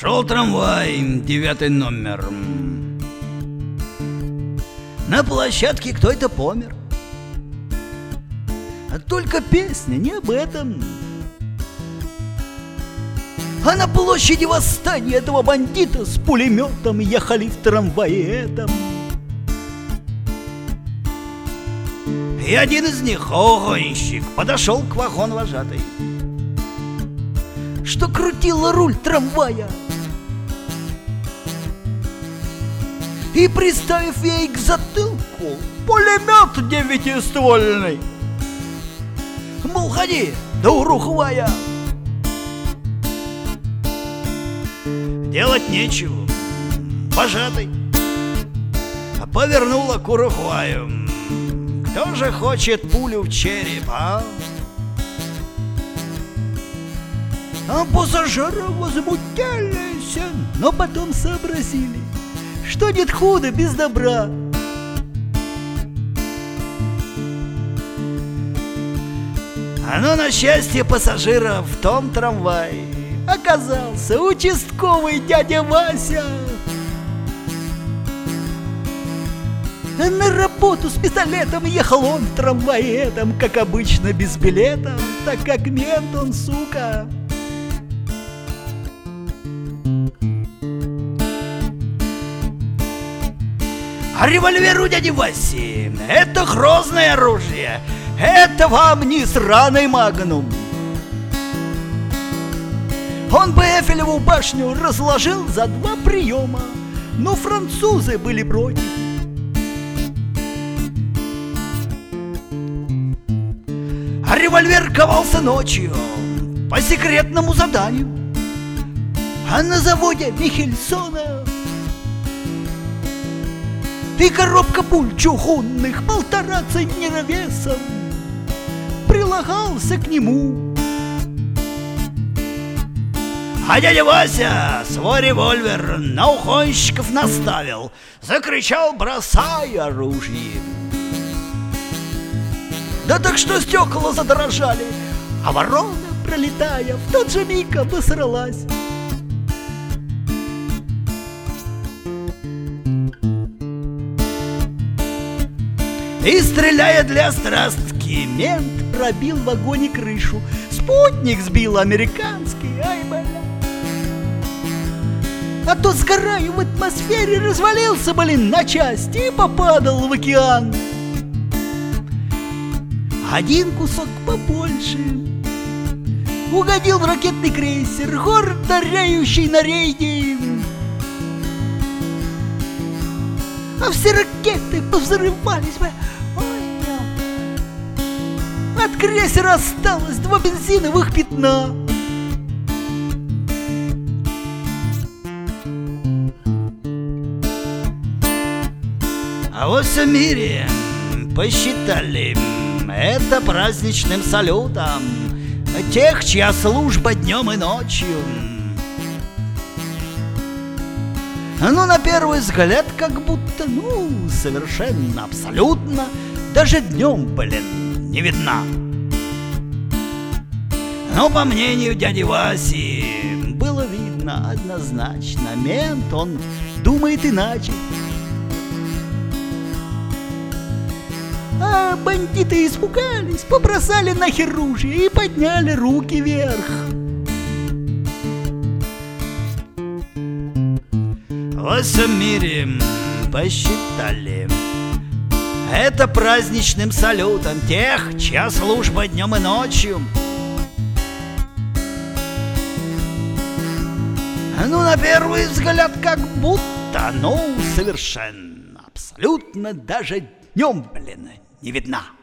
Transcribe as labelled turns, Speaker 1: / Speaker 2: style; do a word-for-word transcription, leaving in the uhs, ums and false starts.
Speaker 1: Шел трамвай, девятый номер. На площадке кто-то помер. А только песня не об этом. А на площади восстания этого бандита с пулеметом ехали в трамвае этом. И один из них, огонщик, подошел к вагон-вожатой, что крутила руль трамвая, и, приставив ей к затылку пулемет девятиствольный, мол, ходи, да урухвая. Делать нечего, вожатый повернула к урухваю. Кто же хочет пулю в череп, а? А пассажиры возмутились, но потом сообразили, что нет худа без добра. А ну, на счастье пассажиров, в том трамвае оказался участковый дядя Вася. На работу с пистолетом ехал он в трамвае этом, как обычно, без билета, так как мент он, сука. А револьвер у дяди Васи — это грозное оружие, это вам не сраный магнум. Он бы Эйфелеву башню разложил за два приема, но французы были против. А револьвер ковался ночью по секретному заданию, а на заводе Михельсона и коробка пуль чугунных полтора центнера весом прилагался к нему. А дядя Вася свой револьвер на угонщиков наставил, закричал: бросай оружие. Да так что стекла задрожали, а ворона, пролетая, в тот же миг обосралась. И, стреляя для страстки, мент пробил в вагоне крышу, спутник сбил американский, ай, бля. А то, сгорая в атмосфере, развалился, блин, на части и попадал в океан. Один кусок побольше угодил в ракетный крейсер, гордо реющий на рейде. А все ракеты повзрывались бы. Ой, от крейсера осталось два бензиновых пятна. А во всем мире посчитали это праздничным салютом тех, чья служба днем и ночью. Ну, на первый взгляд, как будто, ну, совершенно, абсолютно, даже днем, блин, не видна. Но, по мнению дяди Васи, было видно однозначно, мент, он думает иначе. А бандиты испугались, побросали нахер ружья и подняли руки вверх. Во всем мире посчитали это праздничным салютом тех, чья служба днем и ночью. Ну, на первый взгляд, как будто, ну, совершенно, абсолютно, даже днем, блин, не видна.